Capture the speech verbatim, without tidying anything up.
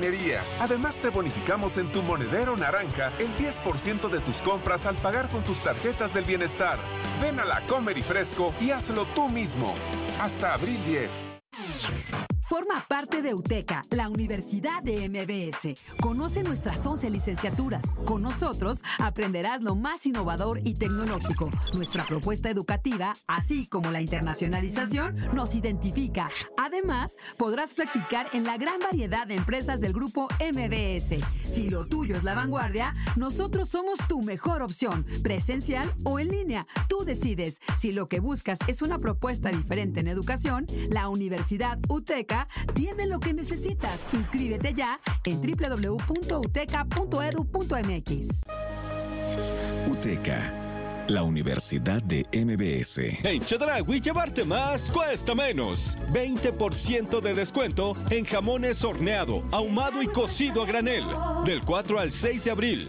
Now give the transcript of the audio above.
Panadería. Además, te bonificamos en tu monedero naranja el diez por ciento de tus compras al pagar con tus tarjetas del bienestar. Ven a la Comer y Fresco y hazlo tú mismo. Hasta abril diez. Forma parte de UTECA, la Universidad de M B S. Conoce nuestras once licenciaturas. Con nosotros aprenderás lo más innovador y tecnológico. Nuestra propuesta educativa, así como la internacionalización, nos identifica. Además, podrás practicar en la gran variedad de empresas del grupo M B S. Si lo tuyo es la vanguardia, nosotros somos tu mejor opción, presencial o en línea. Tú decides. Si lo que buscas es una propuesta diferente en educación, la Universidad UTECA tiene lo que necesitas. Inscríbete ya en doble u doble u doble u punto uteca punto edu punto m x. UTECA, la Universidad de M B S. En Chedraui, llevarte más cuesta menos. veinte por ciento de descuento en jamones horneado, ahumado y cocido a granel. Del cuatro al seis de abril.